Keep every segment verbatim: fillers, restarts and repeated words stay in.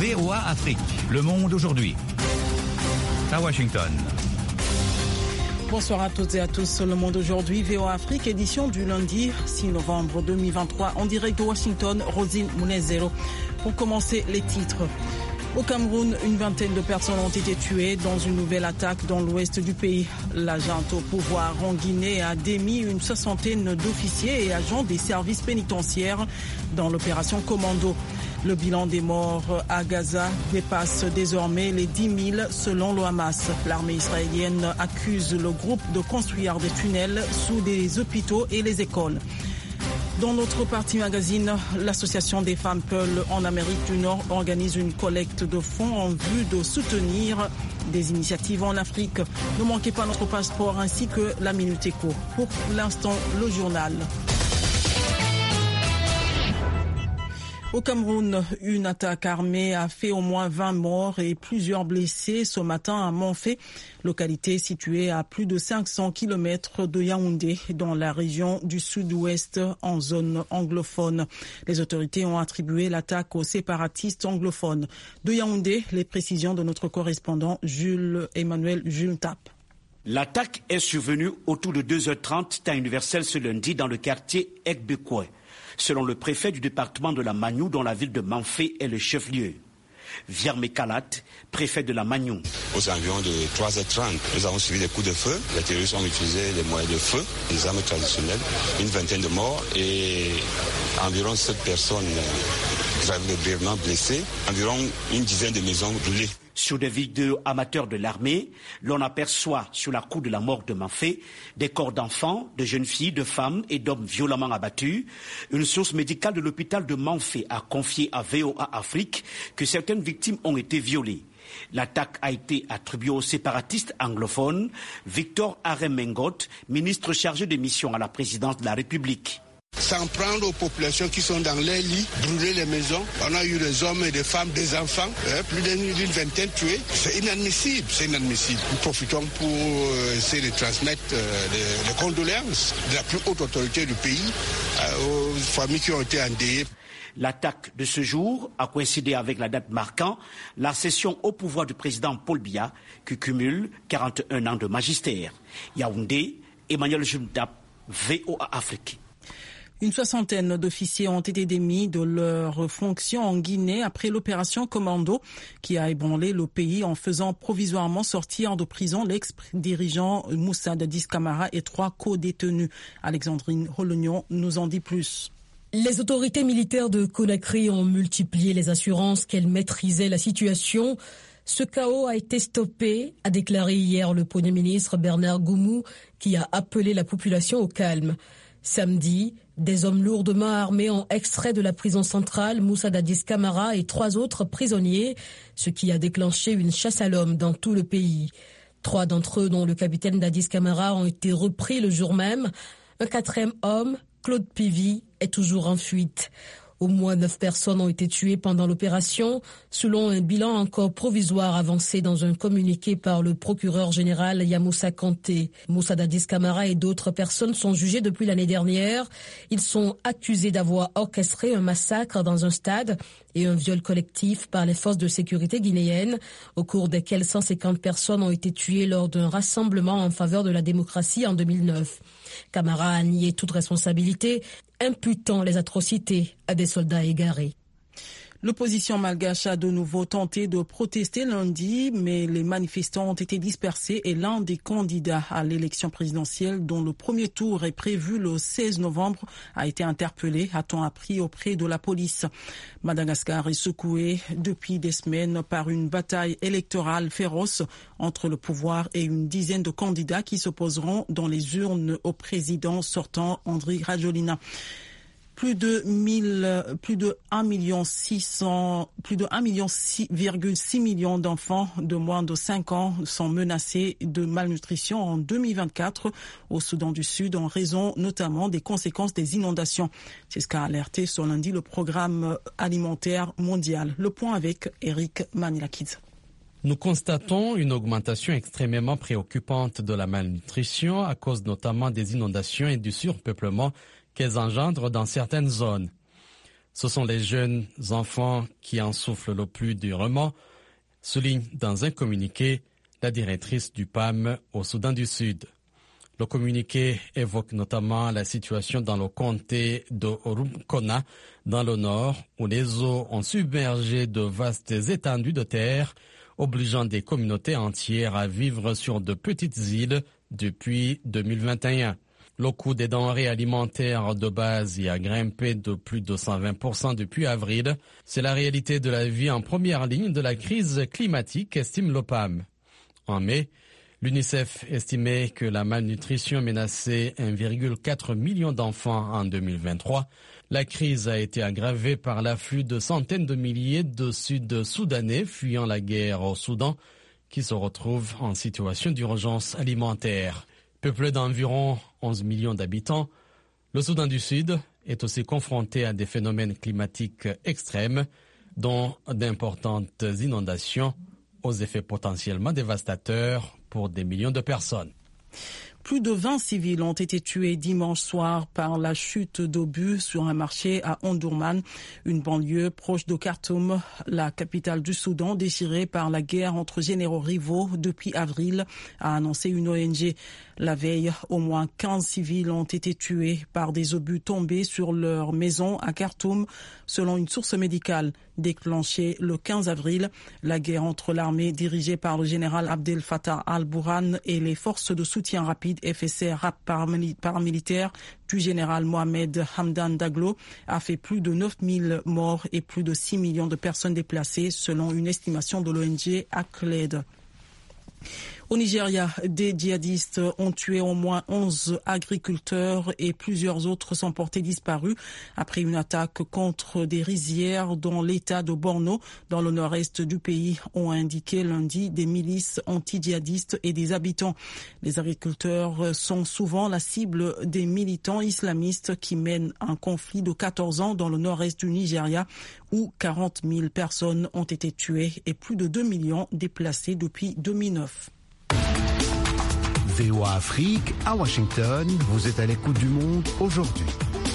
V O A Afrique, Le Monde aujourd'hui. À Washington. Bonsoir à toutes et à tous. Le Monde aujourd'hui, V O A Afrique, édition du lundi six novembre deux mille vingt-trois, en direct de Washington, Rosine Munezero. Pour commencer, les titres. Au Cameroun, une vingtaine de personnes ont été tuées dans une nouvelle attaque dans l'ouest du pays. L'agent au pouvoir en Guinée a démis une soixantaine d'officiers et agents des services pénitentiaires dans l'opération Commando. Le bilan des morts à Gaza dépasse désormais les dix mille selon le Hamas. L'armée israélienne accuse le groupe de construire des tunnels sous des hôpitaux et les écoles. Dans notre partie magazine, l'association des femmes Peul en Amérique du Nord organise une collecte de fonds en vue de soutenir des initiatives en Afrique. Ne manquez pas notre passeport ainsi que la Minute Éco. Pour l'instant, le journal. Au Cameroun, une attaque armée a fait au moins vingt morts et plusieurs blessés ce matin à Manfé, localité située à plus de cinq cents kilomètres de Yaoundé, dans la région du sud-ouest en zone anglophone. Les autorités ont attribué l'attaque aux séparatistes anglophones. De Yaoundé, les précisions de notre correspondant Jules Emmanuel Jules Tap. L'attaque est survenue autour de deux heures trente temps universel ce lundi dans le quartier Ekbekwe. Selon le préfet du département de la Magnou, dont la ville de Manfé est le chef-lieu. Vierme Kalat, préfet de la Magnou. Aux environs de trois heures trente, nous avons suivi des coups de feu. Les terroristes ont utilisé les moyens de feu, les armes traditionnelles, une vingtaine de morts et environ sept personnes gravement blessées, environ une dizaine de maisons brûlées. Sur des vidéos amateurs de l'armée, l'on aperçoit sur la cour de la mort de Manfé des corps d'enfants, de jeunes filles, de femmes et d'hommes violemment abattus. Une source médicale de l'hôpital de Manfé a confié à V O A Afrique que certaines victimes ont été violées. L'attaque a été attribuée au séparatiste anglophone Victor Aremengot, ministre chargé des missions à la présidence de la République. S'en prendre aux populations qui sont dans les lits, brûler les maisons. On a eu des hommes et des femmes, des enfants, hein, plus d'une vingtaine tués. C'est inadmissible, c'est inadmissible. Nous profitons pour euh, essayer de transmettre euh, les, les condoléances de la plus haute autorité du pays euh, aux familles qui ont été endeuillées. L'attaque de ce jour a coïncidé avec la date marquant la cession au pouvoir du président Paul Biya, qui cumule quarante et un ans de magistère. Yaoundé, Emmanuel Jumtap, V O A Afrique. Une soixantaine d'officiers ont été démis de leurs fonctions en Guinée après l'opération Commando qui a ébranlé le pays en faisant provisoirement sortir de prison l'ex-dirigeant Moussa Dadis Camara et trois co-détenus. Alexandrine Rolognon nous en dit plus. Les autorités militaires de Conakry ont multiplié les assurances qu'elles maîtrisaient la situation. Ce chaos a été stoppé, a déclaré hier le Premier ministre Bernard Goumou, qui a appelé la population au calme. Samedi, des hommes lourdement armés ont extrait de la prison centrale Moussa Dadis Camara et trois autres prisonniers, ce qui a déclenché une chasse à l'homme dans tout le pays. Trois d'entre eux, dont le capitaine Dadis Camara, ont été repris le jour même. Un quatrième homme, Claude Pivy, est toujours en fuite. Au moins neuf personnes ont été tuées pendant l'opération, selon un bilan encore provisoire avancé dans un communiqué par le procureur général Yamoussa Kanté. Moussa Dadis Camara et d'autres personnes sont jugées depuis l'année dernière. Ils sont accusés d'avoir orchestré un massacre dans un stade et un viol collectif par les forces de sécurité guinéennes, au cours desquels cent cinquante personnes ont été tuées lors d'un rassemblement en faveur de la démocratie en deux mille neuf. Camara a nié toute responsabilité, imputant les atrocités à des soldats égarés. L'opposition malgache a de nouveau tenté de protester lundi, mais les manifestants ont été dispersés et l'un des candidats à l'élection présidentielle, dont le premier tour est prévu le seize novembre, a été interpellé, a-t-on appris, auprès de la police. Madagascar est secoué depuis des semaines par une bataille électorale féroce entre le pouvoir et une dizaine de candidats qui s'opposeront dans les urnes au président sortant Andry Rajoelina. Plus de mille, plus de un million six cents, plus de un virgule six million d'enfants de moins de cinq ans sont menacés de malnutrition en deux mille vingt-quatre au Soudan du Sud en raison notamment des conséquences des inondations. C'est ce qu'a alerté ce lundi le programme alimentaire mondial. Le point avec Eric Manilakidze. Nous constatons une augmentation extrêmement préoccupante de la malnutrition à cause notamment des inondations et du surpeuplement qu'elles engendrent dans certaines zones. Ce sont les jeunes enfants qui en souffrent le plus durement, souligne dans un communiqué la directrice du P A M au Soudan du Sud. Le communiqué évoque notamment la situation dans le comté de Orumkona, dans le nord, où les eaux ont submergé de vastes étendues de terre, obligeant des communautés entières à vivre sur de petites îles depuis deux mille vingt et un. Le coût des denrées alimentaires de base y a grimpé de plus de cent vingt pour cent depuis avril. C'est la réalité de la vie en première ligne de la crise climatique, estime le P A M. En mai, l'UNICEF estimait que la malnutrition menaçait un virgule quatre million d'enfants en deux mille vingt-trois. La crise a été aggravée par l'afflux de centaines de milliers de Sud-Soudanais fuyant la guerre au Soudan qui se retrouvent en situation d'urgence alimentaire. Peuplé d'environ onze millions d'habitants, le Soudan du Sud est aussi confronté à des phénomènes climatiques extrêmes, dont d'importantes inondations aux effets potentiellement dévastateurs pour des millions de personnes. Plus de vingt civils ont été tués dimanche soir par la chute d'obus sur un marché à Omdurman, une banlieue proche de Khartoum, la capitale du Soudan, déchirée par la guerre entre généraux rivaux depuis avril, a annoncé une O N G. La veille, au moins quinze civils ont été tués par des obus tombés sur leur maison à Khartoum, selon une source médicale. Déclenchée le quinze avril, la guerre entre l'armée dirigée par le général Abdel Fattah al-Burhan et les forces de soutien rapide F S R paramilitaires du général Mohamed Hamdan Daglo a fait plus de neuf mille morts et plus de six millions de personnes déplacées, selon une estimation de l'O N G Acled. Au Nigeria, des djihadistes ont tué au moins onze agriculteurs et plusieurs autres sont portés disparus après une attaque contre des rizières dans l'état de Borno, dans le nord-est du pays, ont indiqué lundi des milices anti-djihadistes et des habitants. Les agriculteurs sont souvent la cible des militants islamistes qui mènent un conflit de quatorze ans dans le nord-est du Nigeria où quarante mille personnes ont été tuées et plus de deux millions déplacées depuis deux mille neuf. V O A Afrique, à Washington, vous êtes à l'écoute du monde aujourd'hui.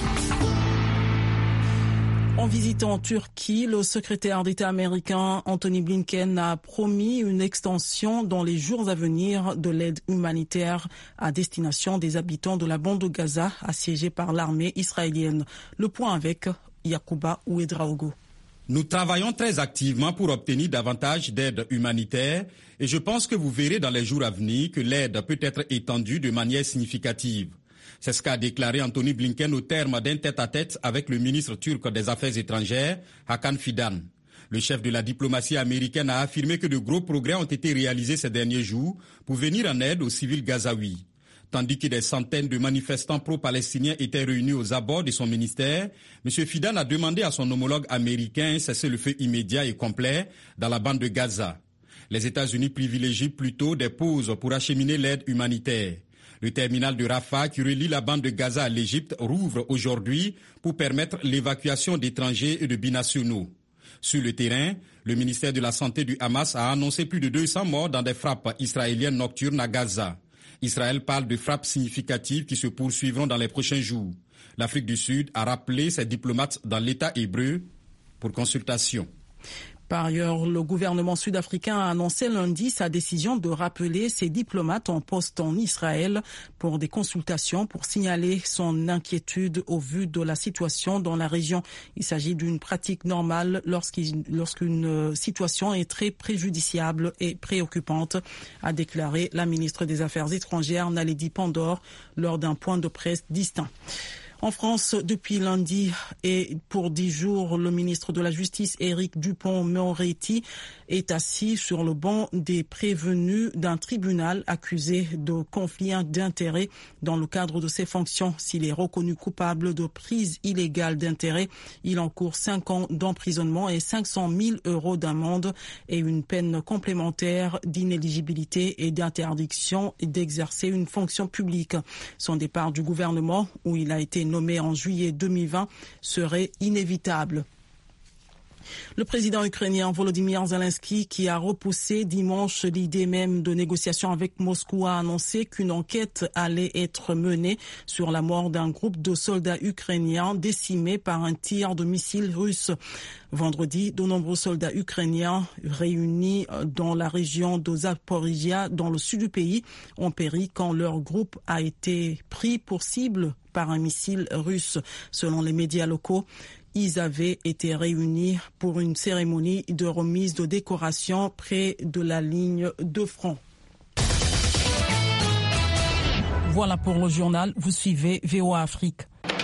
En visitant en Turquie, le secrétaire d'État américain Anthony Blinken a promis une extension dans les jours à venir de l'aide humanitaire à destination des habitants de la bande de Gaza assiégée par l'armée israélienne. Le point avec Yacouba Ouedraogo. Nous travaillons très activement pour obtenir davantage d'aide humanitaire et je pense que vous verrez dans les jours à venir que l'aide peut être étendue de manière significative. C'est ce qu'a déclaré Anthony Blinken au terme d'un tête-à-tête avec le ministre turc des Affaires étrangères, Hakan Fidan. Le chef de la diplomatie américaine a affirmé que de gros progrès ont été réalisés ces derniers jours pour venir en aide aux civils gazaouis. Tandis que des centaines de manifestants pro-palestiniens étaient réunis aux abords de son ministère, M. Fidan a demandé à son homologue américain un cessez-le-feu immédiat et complet dans la bande de Gaza. Les États-Unis privilégient plutôt des pauses pour acheminer l'aide humanitaire. Le terminal de Rafah, qui relie la bande de Gaza à l'Égypte, rouvre aujourd'hui pour permettre l'évacuation d'étrangers et de binationaux. Sur le terrain, le ministère de la Santé du Hamas a annoncé plus de deux cents morts dans des frappes israéliennes nocturnes à Gaza. Israël parle de frappes significatives qui se poursuivront dans les prochains jours. L'Afrique du Sud a rappelé ses diplomates dans l'État hébreu pour consultation. Par ailleurs, le gouvernement sud-africain a annoncé lundi sa décision de rappeler ses diplomates en poste en Israël pour des consultations pour signaler son inquiétude au vu de la situation dans la région. Il s'agit d'une pratique normale lorsqu'une situation est très préjudiciable et préoccupante, a déclaré la ministre des Affaires étrangères Naledi Pandor lors d'un point de presse distinct. En France, depuis lundi et pour dix jours, le ministre de la Justice, Éric Dupond-Moretti, est assis sur le banc des prévenus d'un tribunal accusé de conflit d'intérêts dans le cadre de ses fonctions. S'il est reconnu coupable de prise illégale d'intérêts, il encourt cinq ans d'emprisonnement et cinq cent mille euros d'amende et une peine complémentaire d'inéligibilité et d'interdiction d'exercer une fonction publique. Son départ du gouvernement, où il a été nommé en juillet deux mille vingt, serait inévitable. Le président ukrainien Volodymyr Zelensky, qui a repoussé dimanche l'idée même de négociations avec Moscou, a annoncé qu'une enquête allait être menée sur la mort d'un groupe de soldats ukrainiens décimés par un tir de missiles russes. Vendredi, de nombreux soldats ukrainiens réunis dans la région de Zaporizhia, dans le sud du pays, ont péri quand leur groupe a été pris pour cible par un missile russe. Selon les médias locaux, ils avaient été réunis pour une cérémonie de remise de décoration près de la ligne de front. Voilà pour le journal. Vous suivez V O A Afrique.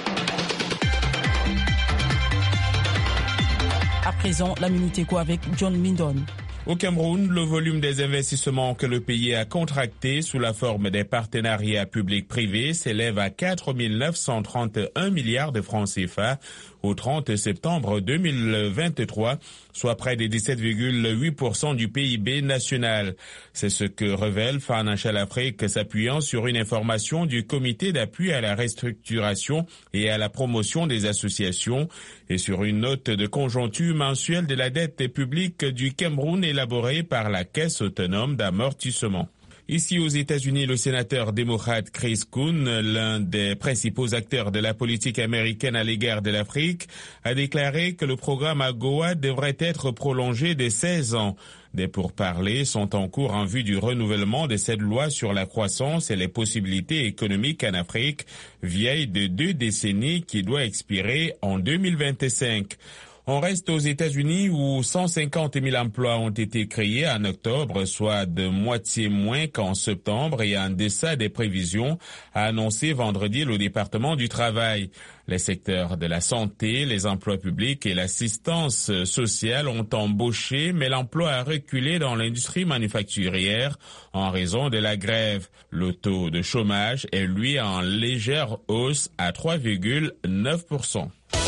À présent, la Minute Éco avec John Mindon. Au Cameroun, le volume des investissements que le pays a contractés sous la forme des partenariats publics-privés s'élève à quatre mille neuf cent trente et un milliards de francs C F A au trente septembre deux mille vingt-trois, soit près de dix-sept virgule huit pour cent du P I B national. C'est ce que révèle Financial Afrique, s'appuyant sur une information du Comité d'appui à la restructuration et à la promotion des associations et sur une note de conjoncture mensuelle de la dette publique du Cameroun élaborée par la Caisse autonome d'amortissement. Ici aux États-Unis, le sénateur démocrate Chris Coons, l'un des principaux acteurs de la politique américaine à l'égard de l'Afrique, a déclaré que le programme AGOA devrait être prolongé de seize ans. Des pourparlers sont en cours en vue du renouvellement de cette loi sur la croissance et les possibilités économiques en Afrique, vieille de deux décennies qui doit expirer en deux mille vingt-cinq. On reste aux États-Unis où cent cinquante mille emplois ont été créés en octobre, soit de moitié moins qu'en septembre et en deçà des prévisions, a annoncé vendredi le département du travail. Les secteurs de la santé, les emplois publics et l'assistance sociale ont embauché, mais l'emploi a reculé dans l'industrie manufacturière en raison de la grève. Le taux de chômage est lui en légère hausse à trois virgule neuf pour cent.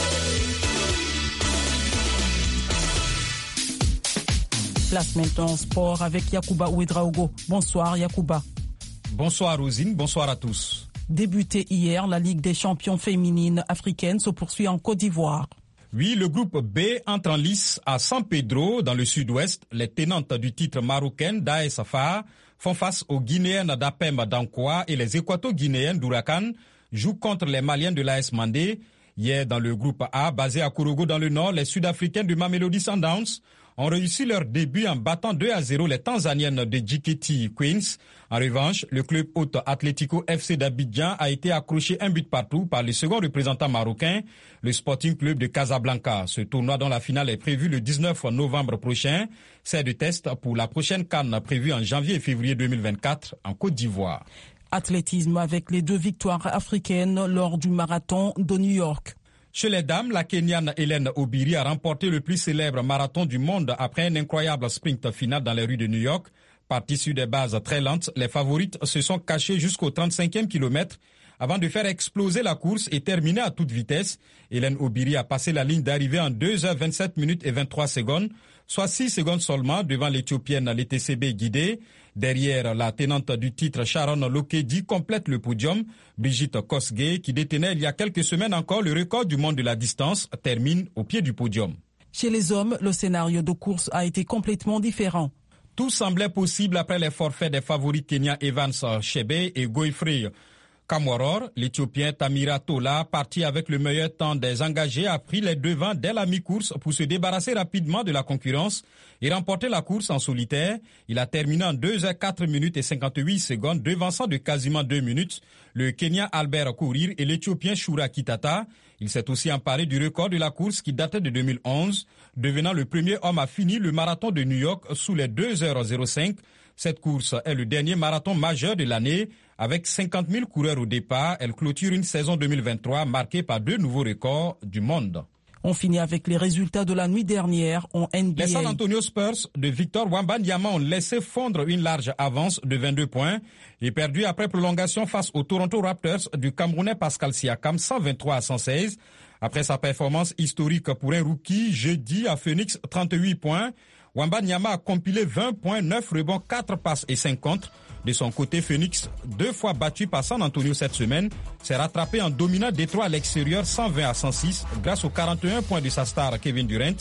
Place maintenant en sport avec Yacouba Ouedraogo. Bonsoir Yacouba. Bonsoir Rosine, bonsoir à tous. Débutée hier, la Ligue des champions féminines africaines se poursuit en Côte d'Ivoire. Oui, le groupe B entre en lice à San Pedro, dans le sud-ouest. Les tenantes du titre marocaines d'A S F A font face aux Guinéennes d'Apem d'Ankoua et les Équato-Guinéennes d'Huracan jouent contre les Maliens de l'A S Mandé. Hier, dans le groupe A, basé à Korogo dans le nord, les Sud-Africaines du Mamelodi Sundowns ont réussi leur début en battant deux à zéro les Tanzaniennes de J K T Queens. En revanche, le club hôte Atlético F C d'Abidjan a été accroché un but partout par le second représentant marocain, le Sporting Club de Casablanca. Ce tournoi dont la finale est prévue le dix-neuf novembre prochain, c'est de test pour la prochaine CAN prévue en janvier et février deux mille vingt-quatre en Côte d'Ivoire. Athlétisme avec les deux victoires africaines lors du marathon de New York. Chez les dames, la Kenyane Hélène Obiri a remporté le plus célèbre marathon du monde après un incroyable sprint final dans les rues de New York. Parties sur des bases très lentes, les favorites se sont cachées jusqu'au trente-cinquième kilomètre avant de faire exploser la course et terminer à toute vitesse. Hélène Obiri a passé la ligne d'arrivée en deux heures vingt-sept minutes et vingt-trois secondes, soit six secondes seulement devant l'Éthiopienne L T C B Guidé. Derrière, la tenante du titre Sharon Lokedi complète le podium. Brigitte Kosgei, qui détenait il y a quelques semaines encore le record du monde de la distance, termine au pied du podium. Chez les hommes, le scénario de course a été complètement différent. Tout semblait possible après les forfaits des favoris kenyans Evans Chebet et Godfrey Kamworor. L'Éthiopien Tamira Tola, parti avec le meilleur temps des engagés, a pris les devants dès la mi-course pour se débarrasser rapidement de la concurrence et remporter la course en solitaire. Il a terminé en deux heures quatre minutes et cinquante-huit secondes, devançant de quasiment deux minutes le Kenyan Albert Kourir et l'Éthiopien Shura Kitata. Il s'est aussi emparé du record de la course qui datait de deux mille onze, devenant le premier homme à finir le marathon de New York sous les deux heures zéro cinq. Cette course est le dernier marathon majeur de l'année. Avec cinquante mille coureurs au départ, elle clôture une saison deux mille vingt-trois marquée par deux nouveaux records du monde. On finit avec les résultats de la nuit dernière en N B A. Les San Antonio Spurs de Victor Wembanyama ont laissé fondre une large avance de vingt-deux points et perdu après prolongation face aux Toronto Raptors du Camerounais Pascal Siakam cent vingt-trois à cent seize. Après sa performance historique pour un rookie jeudi à Phoenix, trente-huit points, Wembanyama a compilé vingt points, neuf rebonds, quatre passes et cinq contres. De son côté, Phoenix, deux fois battu par San Antonio cette semaine, s'est rattrapé en dominant Détroit à l'extérieur cent vingt à cent six grâce aux quarante et un points de sa star Kevin Durant.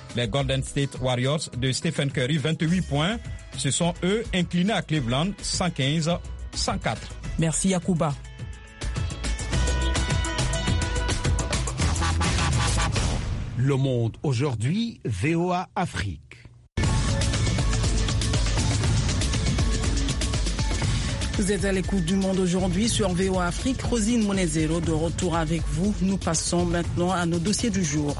Les Golden State Warriors de Stephen Curry, vingt-huit points, se sont eux inclinés à Cleveland, cent quinze à cent quatre. Merci Yacouba. Le Monde aujourd'hui, V O A Afrique. Vous êtes à l'écoute du Monde aujourd'hui sur V O A Afrique. Rosine Monezero de retour avec vous. Nous passons maintenant à nos dossiers du jour.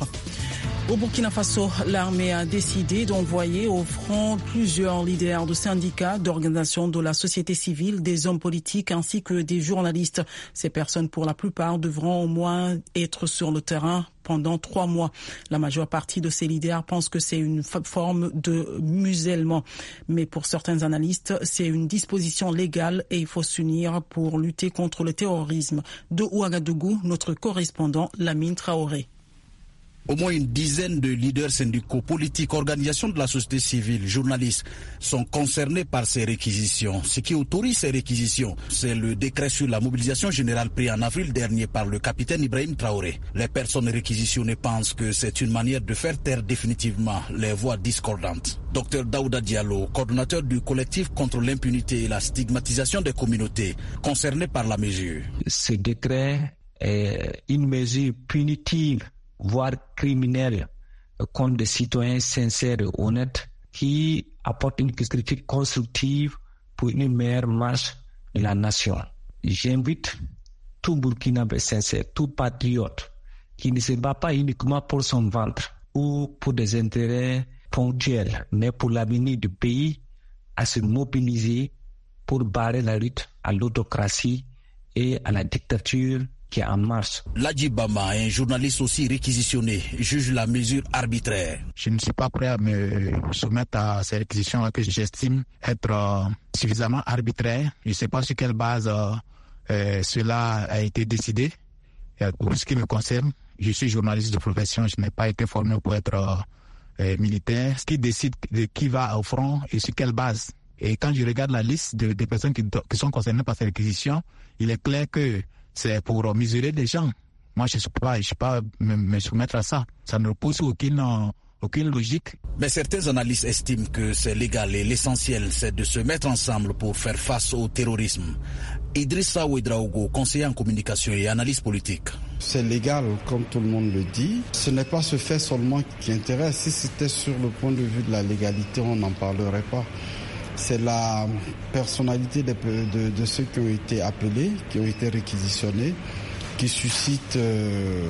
Au Burkina Faso, l'armée a décidé d'envoyer au front plusieurs leaders de syndicats, d'organisations de la société civile, des hommes politiques ainsi que des journalistes. Ces personnes, pour la plupart, devront au moins être sur le terrain pendant trois mois. La majeure partie de ces leaders pensent que c'est une forme de musellement. Mais pour certains analystes, c'est une disposition légale et il faut s'unir pour lutter contre le terrorisme. De Ouagadougou, notre correspondant Lamine Traoré. Au moins une dizaine de leaders syndicaux, politiques, organisations de la société civile, journalistes sont concernés par ces réquisitions. Ce qui autorise ces réquisitions, c'est le décret sur la mobilisation générale pris en avril dernier par le capitaine Ibrahim Traoré. Les personnes réquisitionnées pensent que c'est une manière de faire taire définitivement les voix discordantes. Docteur Daouda Diallo, coordonnateur du collectif contre l'impunité et la stigmatisation des communautés concernées par la mesure. Ce décret est une mesure punitive, voire criminels, contre des citoyens sincères et honnêtes qui apportent une critique constructive pour une meilleure marche de la nation. J'invite tout Burkinabé sincère, tout patriote qui ne se bat pas uniquement pour son ventre ou pour des intérêts ponctuels, mais pour l'avenir du pays, à se mobiliser pour barrer la lutte à l'autocratie et à la dictature qui est en marche. Ladji Bama, un journaliste aussi réquisitionné, juge la mesure arbitraire. Je ne suis pas prêt à me soumettre à ces réquisitions que j'estime être euh, suffisamment arbitraires. Je ne sais pas sur quelle base euh, euh, cela a été décidé. Et pour ce qui me concerne, je suis journaliste de profession, je n'ai pas été formé pour être euh, euh, militaire. Ce qui décide de qui va au front et sur quelle base. Et quand je regarde la liste de, des personnes qui, qui sont concernées par ces réquisitions, il est clair que c'est pour mesurer les gens. Moi, je ne peux pas, je peux pas me, me soumettre à ça. Ça ne repose aucune, aucune logique. Mais certains analystes estiment que c'est légal et l'essentiel, c'est de se mettre ensemble pour faire face au terrorisme. Idrissa Ouedraogo, conseiller en communication et analyse politique. C'est légal, comme tout le monde le dit. Ce n'est pas ce fait seulement qui intéresse. Si c'était sur le point de vue de la légalité, on n'en parlerait pas. C'est la personnalité de, de, de ceux qui ont été appelés, qui ont été réquisitionnés, qui suscite euh,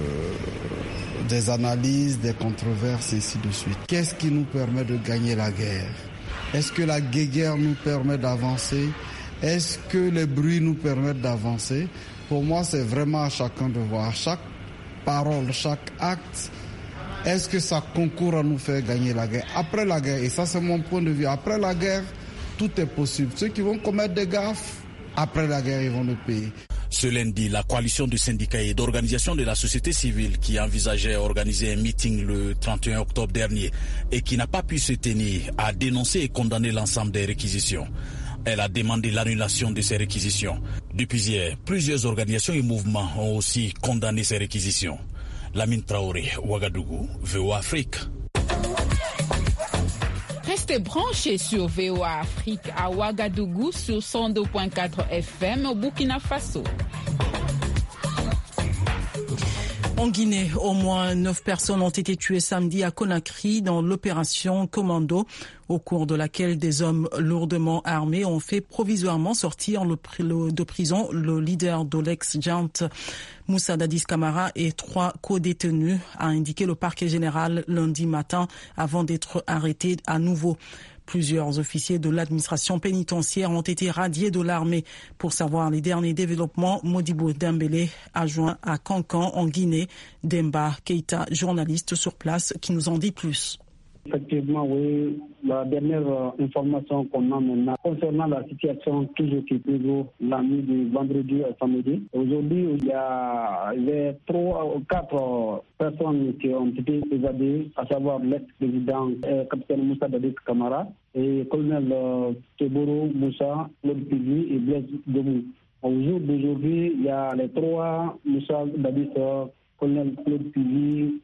des analyses, des controverses, et ainsi de suite. Qu'est-ce qui nous permet de gagner la guerre? Est-ce que la guerre nous permet d'avancer? Est-ce que les bruits nous permettent d'avancer? Pour moi, c'est vraiment à chacun de voir. Chaque parole, chaque acte, est-ce que ça concourt à nous faire gagner la guerre? Après la guerre, et ça c'est mon point de vue, après la guerre, tout est possible. Ceux qui vont commettre des gaffes, après la guerre, ils vont le payer. Ce lundi, la coalition de syndicats et d'organisations de la société civile qui envisageait organiser un meeting le trente et un octobre dernier et qui n'a pas pu se tenir a dénoncé et condamné l'ensemble des réquisitions. Elle a demandé l'annulation de ces réquisitions. Depuis hier, plusieurs organisations et mouvements ont aussi condamné ces réquisitions. Lamine Traoré, Ouagadougou, V O A Afrique. Restez branchés sur V O A Afrique à Ouagadougou sur cent deux virgule quatre F M au Burkina Faso. En Guinée, au moins neuf personnes ont été tuées samedi à Conakry dans l'opération Commando, au cours de laquelle des hommes lourdement armés ont fait provisoirement sortir le, le, de prison le leader de l'ex-junte Moussa Dadis Camara et trois co-détenus, a indiqué le parquet général lundi matin avant d'être arrêtés à nouveau. Plusieurs officiers de l'administration pénitentiaire ont été radiés de l'armée. Pour savoir les derniers développements, Modibo Dembélé, adjoint à Cancan en Guinée, Demba Keita, journaliste sur place, qui nous en dit plus. Effectivement, oui. La dernière euh, information qu'on a maintenant concernant la situation toujours qui prévaut la nuit du vendredi au samedi. Aujourd'hui, il y a les trois ou quatre personnes qui ont été évadées, à savoir l'ex-président euh, capitaine Moussa Dadis Camara et colonel euh, Teboro Moussa, Claude Pivi et Blaise Domou. Au jour d'aujourd'hui, il y a les trois Moussa Dadis, euh, colonel Claude Pivi, Moussa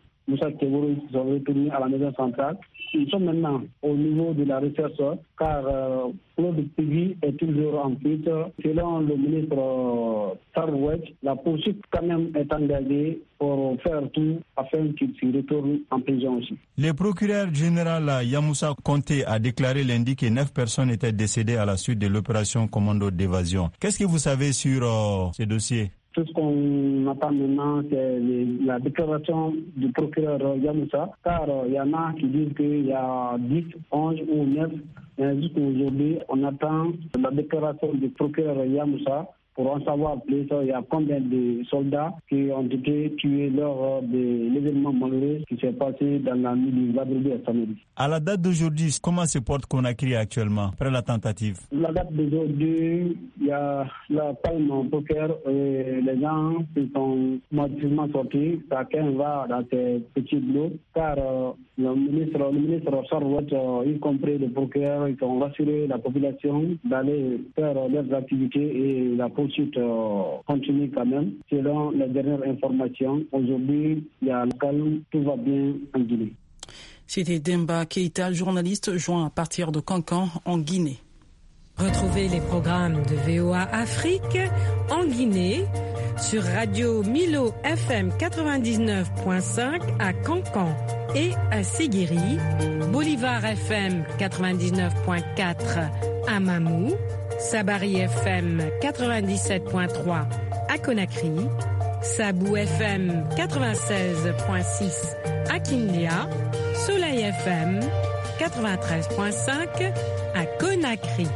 Moussa Kévoro sont retournés à la maison centrale. Nous sommes maintenant au niveau de la recherche, car euh, Claude Pigui est toujours en fuite. Selon le ministre euh, Tarwech, la poursuite quand même est engagée pour faire tout afin qu'il se retourne en prison aussi. Le procureur général Yamoussa Konté a déclaré lundi que neuf personnes étaient décédées à la suite de l'opération commando d'évasion. Qu'est-ce que vous savez sur euh, ce dossier? Tout ce qu'on attend maintenant, c'est les, la déclaration du procureur Yamoussa, car il euh, y en a qui disent qu'il y a dix, onze ou neuf, mais jusqu'à aujourd'hui, on attend la déclaration du procureur Yamoussa pour en savoir plus. Il y a combien de soldats qui ont été tués lors de l'événement malheureux qui s'est passé dans la nuit du vendredi à samedi. À la date d'aujourd'hui, comment se porte Conakry actuellement, après la tentative? La date d'aujourd'hui, il y a la palme en poker et les gens qui sont massivement sortis. Chacun va dans ses petits boulots, car euh, le ministre, le ministre Sarwat, euh, y compris le procureur, ils ont rassuré la population d'aller faire euh, leurs activités et la poursuite euh, continue quand même. Selon les dernières informations, aujourd'hui, il y a le calme, tout va bien en Guinée. C'était Demba Keïta, journaliste joint à partir de Cancan en Guinée. Retrouvez les programmes de V O A Afrique en Guinée sur Radio Milo F M quatre-vingt-dix-neuf point cinq à Cancan et à Siguiri, Bolivar F M quatre-vingt-dix-neuf point quatre à Mamou, Sabari F M quatre-vingt-dix-sept point trois à Conakry, Sabou F M quatre-vingt-seize point six à Kindia, Soleil F M quatre-vingt-treize point cinq à Conakry.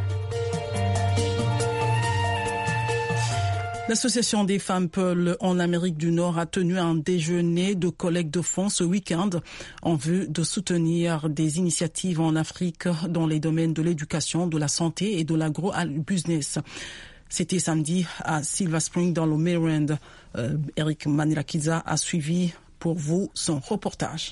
L'Association des femmes Peul en Amérique du Nord a tenu un déjeuner de collecte de fonds ce week-end en vue de soutenir des initiatives en Afrique dans les domaines de l'éducation, de la santé et de l'agro-business. C'était samedi à Silver Spring dans le Maryland. Euh, Eric Manirakiza a suivi pour vous son reportage.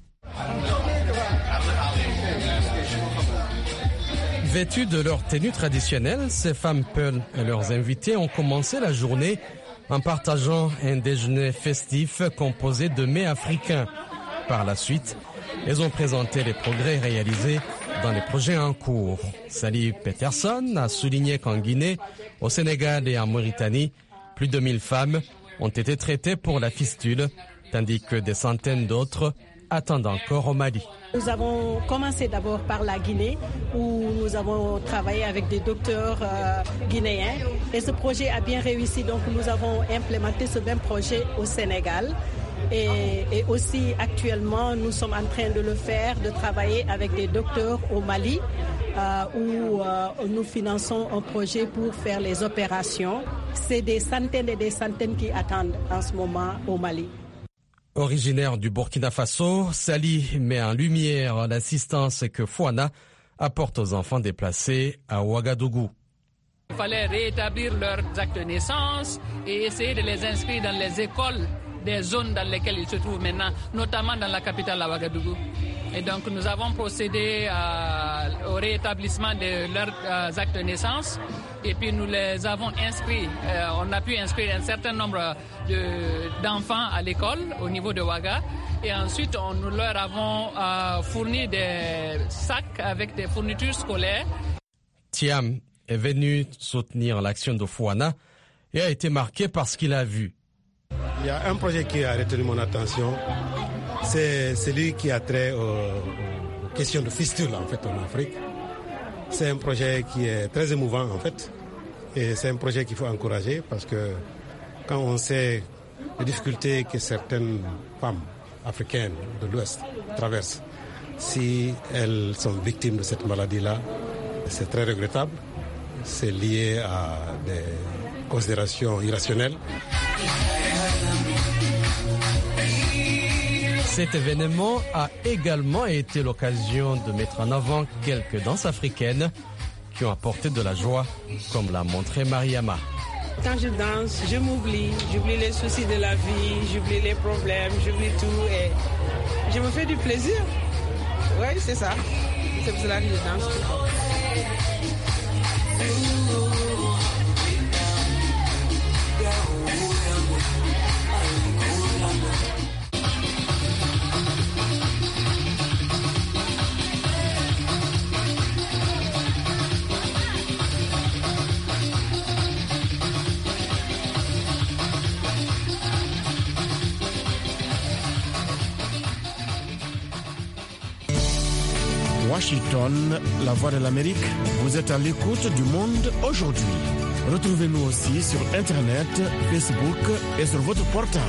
Vêtues de leur tenue traditionnelle, ces femmes Peul et leurs invités ont commencé la journée en partageant un déjeuner festif composé de mets africains. Par la suite, elles ont présenté les progrès réalisés dans les projets en cours. Sally Peterson a souligné qu'en Guinée, au Sénégal et en Mauritanie, plus de mille femmes ont été traitées pour la fistule, tandis que des centaines d'autres attendent encore au Mali. Nous avons commencé d'abord par la Guinée où nous avons travaillé avec des docteurs euh, guinéens et ce projet a bien réussi, donc nous avons implémenté ce même projet au Sénégal et, et aussi actuellement nous sommes en train de le faire, de travailler avec des docteurs au Mali euh, où euh, nous finançons un projet pour faire les opérations. C'est des centaines et des centaines qui attendent en ce moment au Mali. Originaire du Burkina Faso, Sally met en lumière l'assistance que Fouana apporte aux enfants déplacés à Ouagadougou. Il fallait rétablir leurs actes de naissance et essayer de les inscrire dans les écoles des zones dans lesquelles ils se trouvent maintenant, notamment dans la capitale à Ouagadougou. Et donc nous avons procédé à, au rétablissement de leurs euh, actes de naissance et puis nous les avons inscrits. Euh, on a pu inscrire un certain nombre de, d'enfants à l'école au niveau de Ouaga et ensuite on, nous leur avons euh, fourni des sacs avec des fournitures scolaires. Thiam est venu soutenir l'action de Fouana et a été marqué par ce qu'il a vu. Il y a un projet qui a retenu mon attention, c'est celui qui a trait aux, aux questions de fistule en fait en Afrique. C'est un projet qui est très émouvant en fait et c'est un projet qu'il faut encourager parce que quand on sait les difficultés que certaines femmes africaines de l'Ouest traversent, si elles sont victimes de cette maladie-là, c'est très regrettable. C'est lié à des considérations irrationnelles. Cet événement a également été l'occasion de mettre en avant quelques danses africaines qui ont apporté de la joie, comme l'a montré Mariama. Quand je danse, je m'oublie, j'oublie les soucis de la vie, j'oublie les problèmes, j'oublie tout et je me fais du plaisir. Oui, c'est ça. C'est pour cela que je danse. Washington, la voix de l'Amérique, vous êtes à l'écoute du Monde aujourd'hui. Retrouvez-nous aussi sur Internet, Facebook et sur votre portable.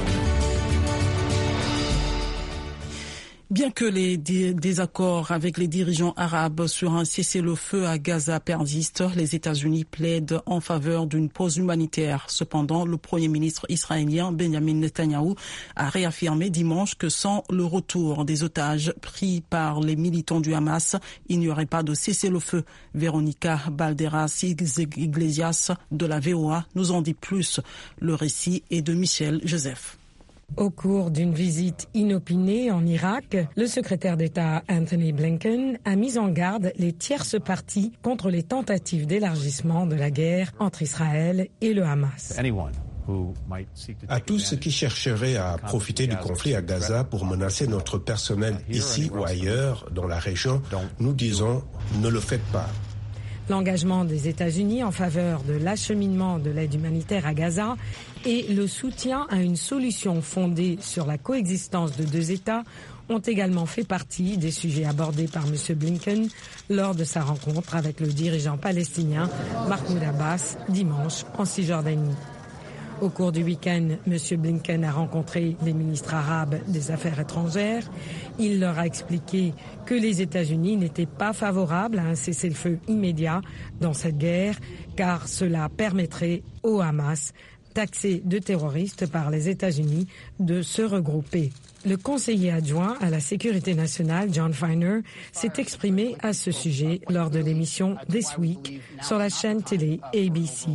Bien que les désaccords avec les dirigeants arabes sur un cessez-le-feu à Gaza persistent, les États-Unis plaident en faveur d'une pause humanitaire. Cependant, le Premier ministre israélien Benjamin Netanyahou a réaffirmé dimanche que sans le retour des otages pris par les militants du Hamas, il n'y aurait pas de cessez-le-feu. Véronica Balderas Iglesias de la V O A nous en dit plus. Le récit est de Michel Joseph. Au cours d'une visite inopinée en Irak, le secrétaire d'État Anthony Blinken a mis en garde les tierces parties contre les tentatives d'élargissement de la guerre entre Israël et le Hamas. À tous ceux qui chercheraient à profiter du conflit à Gaza pour menacer notre personnel ici ou ailleurs dans la région, nous disons ne le faites pas. L'engagement des États-Unis en faveur de l'acheminement de l'aide humanitaire à Gaza et le soutien à une solution fondée sur la coexistence de deux États ont également fait partie des sujets abordés par M. Blinken lors de sa rencontre avec le dirigeant palestinien Mahmoud Abbas dimanche en Cisjordanie. Au cours du week-end, M. Blinken a rencontré les ministres arabes des Affaires étrangères. Il leur a expliqué que les États-Unis n'étaient pas favorables à un cessez-le-feu immédiat dans cette guerre, car cela permettrait au Hamas, taxé de terroriste par les États-Unis, de se regrouper. Le conseiller adjoint à la sécurité nationale, John Feiner, s'est exprimé à ce sujet lors de l'émission This Week sur la chaîne télé A B C.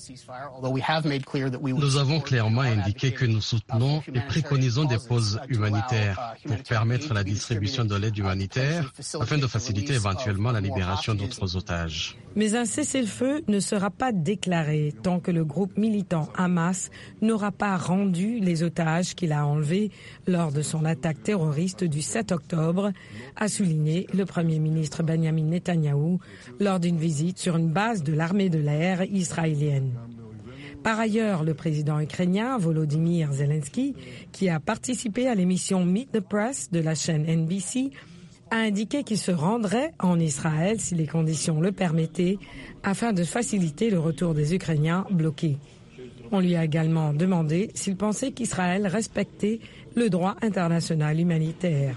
Nous avons clairement indiqué que nous soutenons et préconisons des pauses humanitaires pour permettre la distribution de l'aide humanitaire afin de faciliter éventuellement la libération d'autres otages. Mais un cessez-le-feu ne sera pas déclaré tant que le groupe militant Hamas n'aura pas rendu les otages qu'il a enlevés lors de son attaque terroriste du sept octobre, a souligné le Premier ministre Benjamin Netanyahou lors d'une visite sur une base de l'armée de l'air israélienne. Par ailleurs, le président ukrainien Volodymyr Zelensky, qui a participé à l'émission Meet the Press de la chaîne N B C, a indiqué qu'il se rendrait en Israël si les conditions le permettaient, afin de faciliter le retour des Ukrainiens bloqués. On lui a également demandé s'il pensait qu'Israël respectait le droit international humanitaire.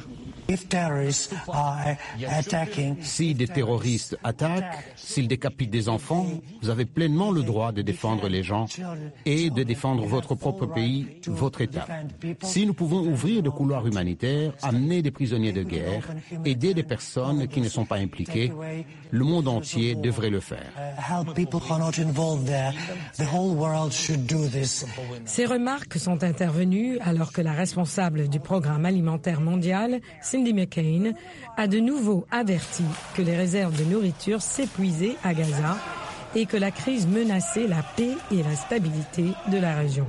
Si des terroristes attaquent, s'ils décapitent des enfants, vous avez pleinement le droit de défendre les gens et de défendre votre propre pays, votre État. Si nous pouvons ouvrir des couloirs humanitaires, amener des prisonniers de guerre, aider des personnes qui ne sont pas impliquées, le monde entier devrait le faire. Ces remarques sont intervenues alors que la responsable du Programme alimentaire mondial, Cindy McCain, a de nouveau averti que les réserves de nourriture s'épuisaient à Gaza et que la crise menaçait la paix et la stabilité de la région.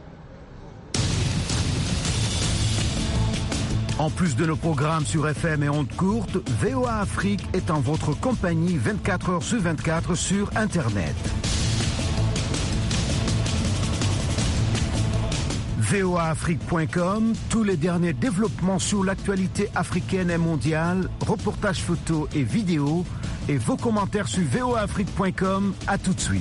En plus de nos programmes sur F M et ondes courtes, V O A Afrique est en votre compagnie vingt-quatre heures sur vingt-quatre sur Internet. V O A Afrique point com, tous les derniers développements sur l'actualité africaine et mondiale, reportages photos et vidéos, et vos commentaires sur V O A Afrique point com. À tout de suite.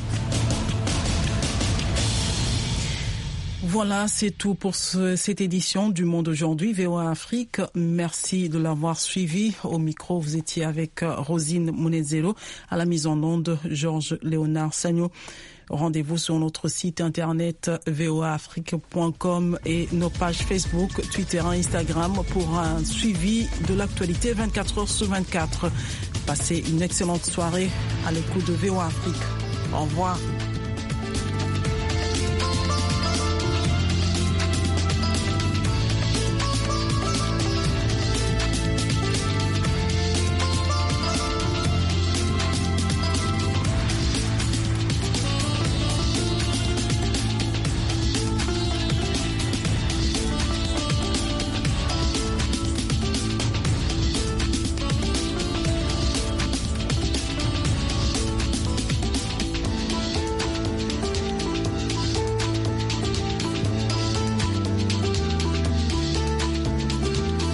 Voilà, c'est tout pour ce, cette édition du Monde aujourd'hui, V O A Afrique. Merci de l'avoir suivi. Au micro, vous étiez avec Rosine Munezero, à la mise en onde, Georges Léonard Sagno. Rendez-vous sur notre site internet V O A Afrique point com et nos pages Facebook, Twitter et Instagram pour un suivi de l'actualité vingt-quatre heures sur vingt-quatre. Passez une excellente soirée à l'écoute de V O A Afrique. Au revoir.